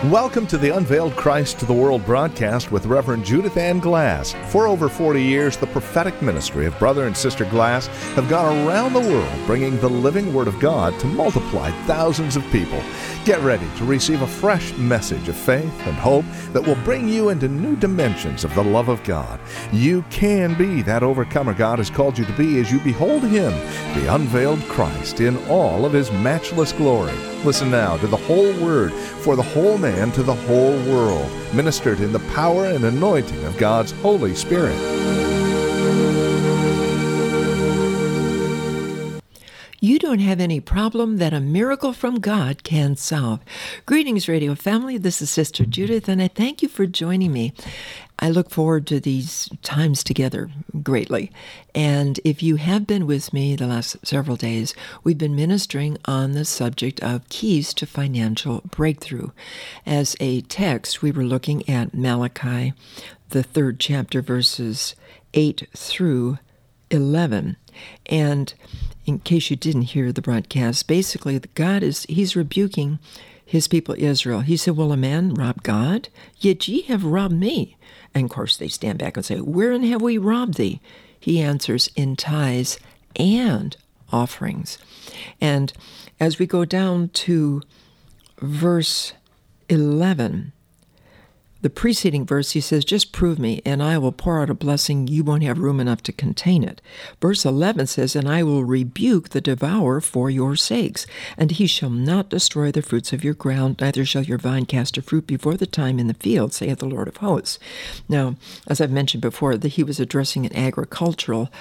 Welcome to the Unveiled Christ to the World broadcast with Reverend Judith Ann Glass. For over 40 years, the prophetic ministry of Brother and Sister Glass have gone around the world bringing the living Word of God to multiply thousands of people. Get ready to receive a fresh message of faith and hope that will bring you into new dimensions of the love of God. You can be that overcomer God has called you to be as you behold Him, the unveiled Christ, in all of His matchless glory. Listen now to the whole Word for the whole man to the whole world, ministered in the power and anointing of God's Holy Spirit. You don't have any problem that a miracle from God can solve. Greetings, radio family. This is Sister Judith, and I thank you for joining me. I look forward to these times together greatly. And if you have been with me the last several days, we've been ministering on the subject of keys to financial breakthrough. As a text, we were looking at Malachi, the 3rd chapter, verses 8 through 11. And in case you didn't hear the broadcast, basically He's rebuking His people Israel. He said, "Will a man rob God? Yet ye have robbed me." And of course they stand back and say, "Wherein have we robbed thee?" He answers, "In tithes and offerings." And as we go down to verse 11, the preceding verse, he says, "Just prove me, and I will pour out a blessing. You won't have room enough to contain it." Verse 11 says, "And I will rebuke the devourer for your sakes, and he shall not destroy the fruits of your ground, neither shall your vine cast her fruit before the time in the field, saith the Lord of hosts." Now, as I've mentioned before, that he was addressing an agricultural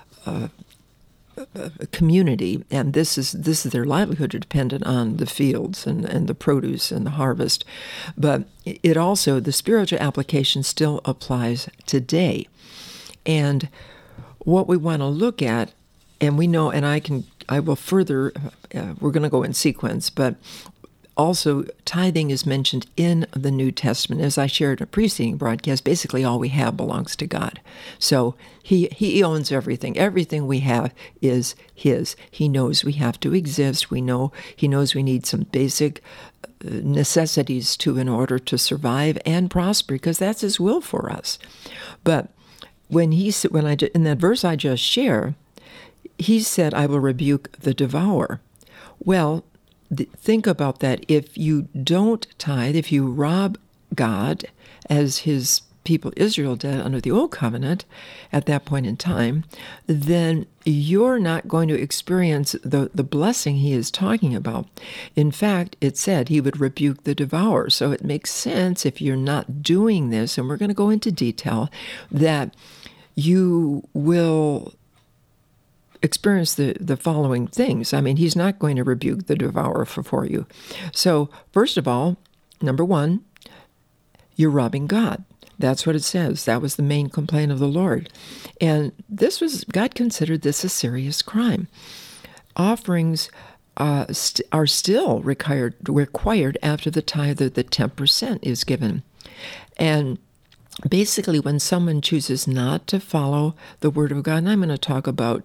community, and this is their livelihood are dependent on the fields and the produce and the harvest. But it also, the spiritual application still applies today. And what we want to look at, and we know, and I will further, we're going to go in sequence, but also, tithing is mentioned in the New Testament. As I shared in a preceding broadcast, basically all we have belongs to God. So He owns everything. Everything we have is His. He knows we have to exist. He knows we need some basic necessities in order to survive and prosper, because that's His will for us. But in that verse I just shared, He said, "I will rebuke the devourer." Well, think about that. If you don't tithe, if you rob God, as His people Israel did under the Old Covenant at that point in time, then you're not going to experience the blessing He is talking about. In fact, it said He would rebuke the devourer. So it makes sense, if you're not doing this, and we're going to go into detail, that you will experience the following things. I mean, He's not going to rebuke the devourer for you. So, first of all, number one, you're robbing God. That's what it says. That was the main complaint of the Lord. And God considered this a serious crime. Offerings are still required after the tithe, the 10% is given. And basically, when someone chooses not to follow the Word of God, and I'm going to talk about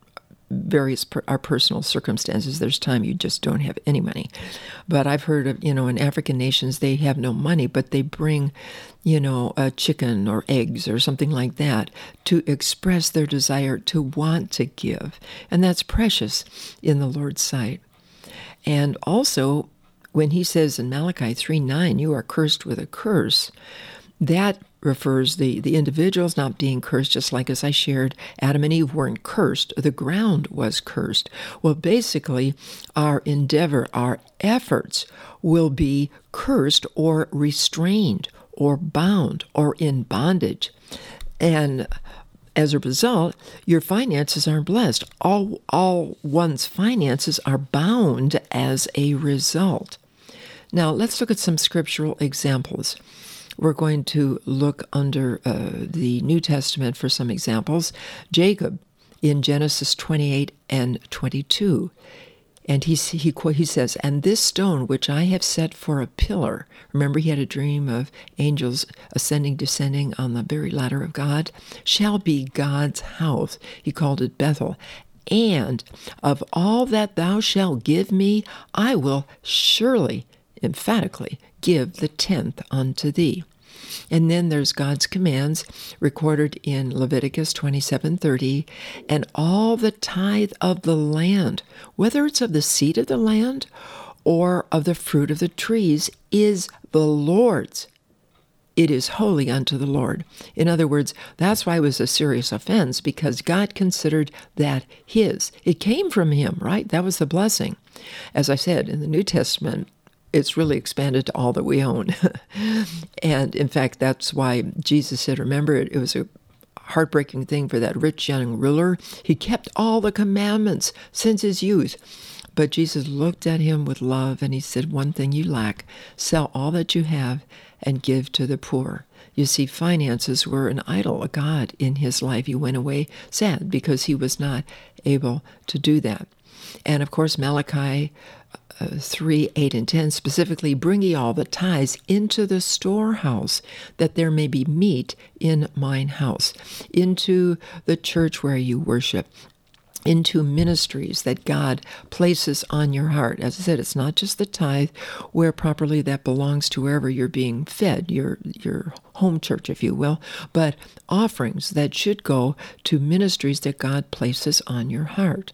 our personal circumstances. There's time you just don't have any money. But I've heard of, in African nations, they have no money, but they bring, a chicken or eggs or something like that to express their desire to want to give. And that's precious in the Lord's sight. And also, when He says in Malachi 3:9, "You are cursed with a curse," that refers the individuals not being cursed, just like as I shared, Adam and Eve weren't cursed, the ground was cursed. Well, basically, our endeavor, our efforts will be cursed or restrained or bound or in bondage. And as a result, your finances aren't blessed. All one's finances are bound as a result. Now, let's look at some scriptural examples. We're going to look under the New Testament for some examples. Jacob in Genesis 28 and 22. And he says, "And this stone which I have set for a pillar," remember he had a dream of angels ascending, descending on the very ladder of God, "shall be God's house." He called it Bethel. "And of all that thou shalt give me, I will surely," emphatically, give the 10th unto thee. And then there's God's commands recorded in Leviticus 27:30, and all the tithe of the land, whether it's of the seed of the land or of the fruit of the trees, is the Lord's. It is holy unto the Lord. In other words, that's why it was a serious offense, because God considered that his. It came from him, right? That was the blessing. As I said, in the New Testament, it's really expanded to all that we own. And in fact, that's why Jesus said, remember, it was a heartbreaking thing for that rich young ruler. He kept all the commandments since his youth. But Jesus looked at him with love and he said, one thing you lack, sell all that you have and give to the poor. You see, finances were an idol, a god in his life. He went away sad because he was not able to do that. And of course, Malachi 3, 8, and 10, specifically, bring ye all the tithes into the storehouse, that there may be meat in mine house, into the church where you worship, into ministries that God places on your heart. As I said, it's not just the tithe, where properly that belongs to wherever you're being fed, your home church, if you will, but offerings that should go to ministries that God places on your heart.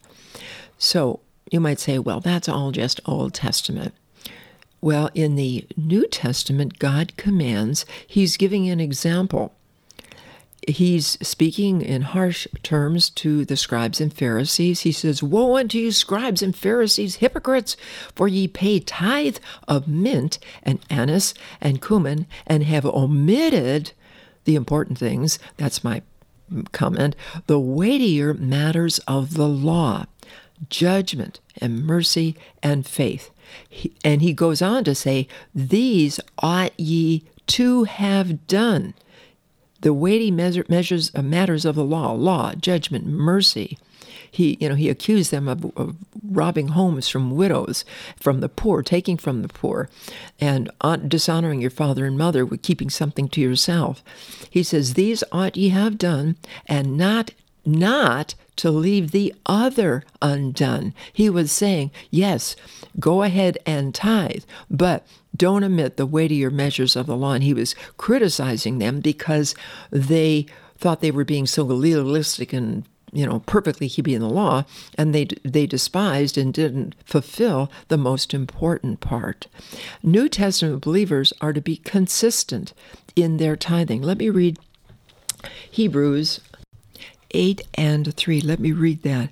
So you might say, well, that's all just Old Testament. Well, in the New Testament, God commands. He's giving an example. He's speaking in harsh terms to the scribes and Pharisees. He says, woe unto you, scribes and Pharisees, hypocrites, for ye pay tithe of mint and anise and cumin, and have omitted the important things, that's my comment, the weightier matters of the law, judgment and mercy and faith. And he goes on to say, these ought ye to have done. The weighty matters of the law, judgment, mercy. He accused them of robbing homes from widows, from the poor, taking from the poor, and dishonoring your father and mother with keeping something to yourself. He says, these ought ye have done, and not to leave the other undone. He was saying, yes, go ahead and tithe, but don't omit the weightier measures of the law. And he was criticizing them because they thought they were being so legalistic and perfectly keeping the law, and they despised and didn't fulfill the most important part. New Testament believers are to be consistent in their tithing. Let me read Hebrews 8 and 3. Let me read that.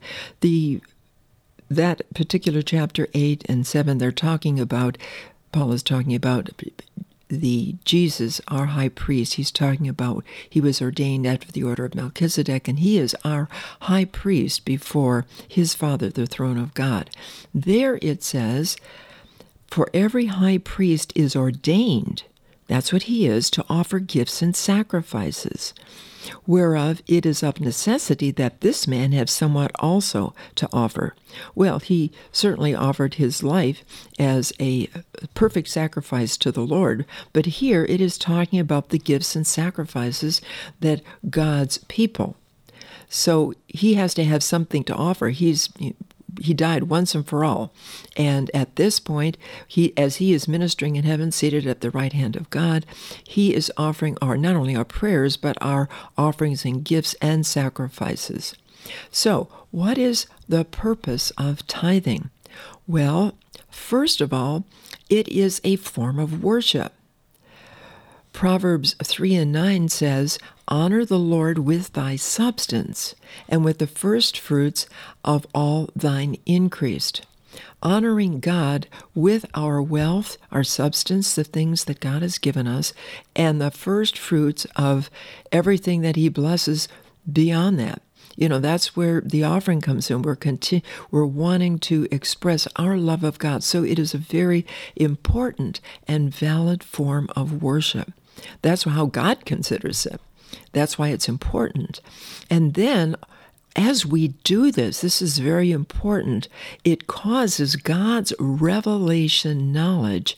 That particular chapter 8 and 7, Paul is talking about the Jesus, our high priest. He's talking about he was ordained after the order of Melchizedek, and he is our high priest before his Father, the throne of God. There it says, for every high priest is ordained, that's what he is, to offer gifts and sacrifices, whereof it is of necessity that this man have somewhat also to offer. Well, he certainly offered his life as a perfect sacrifice to the Lord, but here it is talking about the gifts and sacrifices that God's people. So he has to have something to offer. He died once and for all. And at this point, as he is ministering in heaven, seated at the right hand of God, he is offering not only our prayers, but our offerings and gifts and sacrifices. So, what is the purpose of tithing? Well, first of all, it is a form of worship. Proverbs 3 and 9 says, honor the Lord with thy substance, and with the first fruits of all thine increase. Honoring God with our wealth, our substance, the things that God has given us, and the first fruits of everything that he blesses beyond that. That's where the offering comes in. We're wanting to express our love of God. So it is a very important and valid form of worship. That's how God considers it. That's why it's important. And then, as we do this is very important, it causes God's revelation knowledge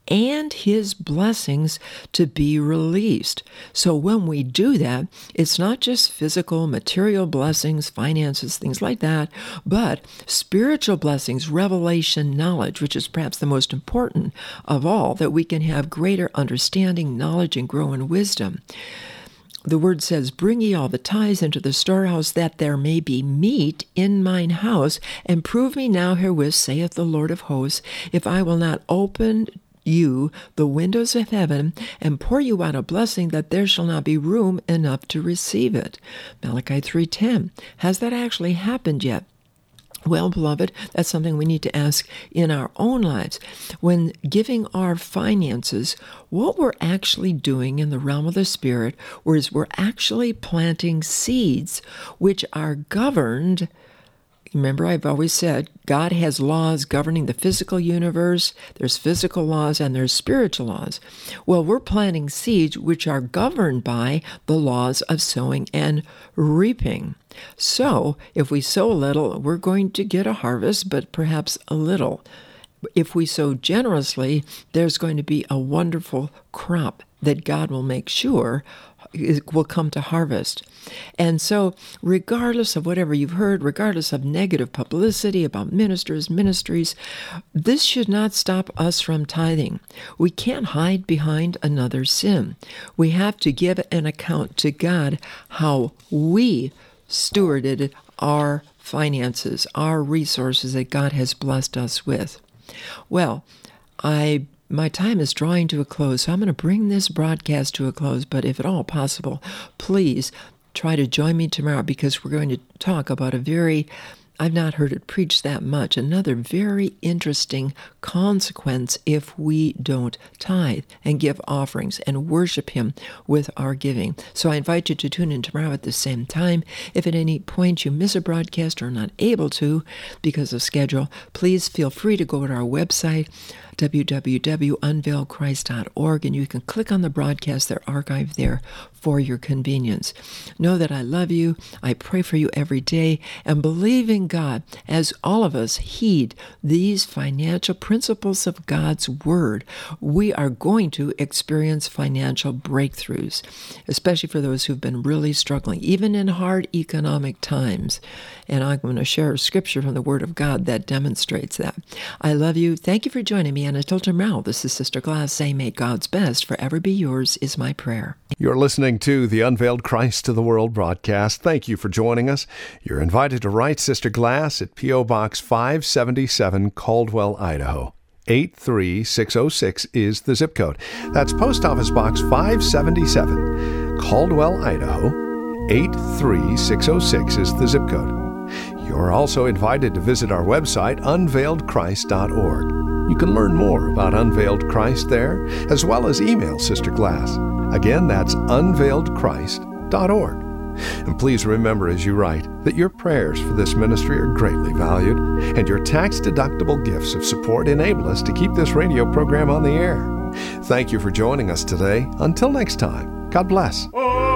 and His blessings to be released. So when we do that, it's not just physical, material blessings, finances, things like that, but spiritual blessings, revelation, knowledge, which is perhaps the most important of all, that we can have greater understanding, knowledge, and grow in wisdom. The word says, "Bring ye all the tithes into the storehouse, that there may be meat in mine house, and prove me now herewith, saith the Lord of hosts, if I will not open you the windows of heaven, and pour you out a blessing, that there shall not be room enough to receive it." Malachi 3:10. Has that actually happened yet? Well, beloved, that's something we need to ask in our own lives. When giving our finances, what we're actually doing in the realm of the Spirit is we're actually planting seeds which are governed. Remember, I've always said God has laws governing the physical universe. There's physical laws and there's spiritual laws. Well, we're planting seeds which are governed by the laws of sowing and reaping. So, if we sow a little, we're going to get a harvest, but perhaps a little. If we sow generously, there's going to be a wonderful crop that God will make sure will come to harvest. And so, regardless of whatever you've heard, regardless of negative publicity about ministries, this should not stop us from tithing. We can't hide behind another sin. We have to give an account to God how we stewarded our finances, our resources that God has blessed us with. Well, my time is drawing to a close, so I'm going to bring this broadcast to a close, but if at all possible, please try to join me tomorrow, because we're going to talk about I've not heard it preached that much, another very interesting consequence if we don't tithe and give offerings and worship Him with our giving. So I invite you to tune in tomorrow at the same time. If at any point you miss a broadcast or are not able to because of schedule, please feel free to go to our website, www.unveiledchrist.org, and you can click on the broadcasts. They're archived there for your convenience. Know that I love you. I pray for you every day, and believe in God as all of us heed these financial principles of God's Word. We are going to experience financial breakthroughs, especially for those who've been really struggling, even in hard economic times. And I'm going to share a scripture from the Word of God that demonstrates that. I love you. Thank you for joining me. And until tomorrow, this is Sister Glass saying, may God's best forever be yours is my prayer. You're listening to the Unveiled Christ to the World broadcast. Thank you for joining us. You're invited to write Sister Glass at P.O. Box 577, Caldwell, Idaho. 83606 is the zip code. That's Post Office Box 577, Caldwell, Idaho. 83606 is the zip code. You're also invited to visit our website, unveiledchrist.org. You can learn more about Unveiled Christ there, as well as email Sister Glass. Again, that's unveiledchrist.org. And please remember as you write that your prayers for this ministry are greatly valued, and your tax-deductible gifts of support enable us to keep this radio program on the air. Thank you for joining us today. Until next time, God bless.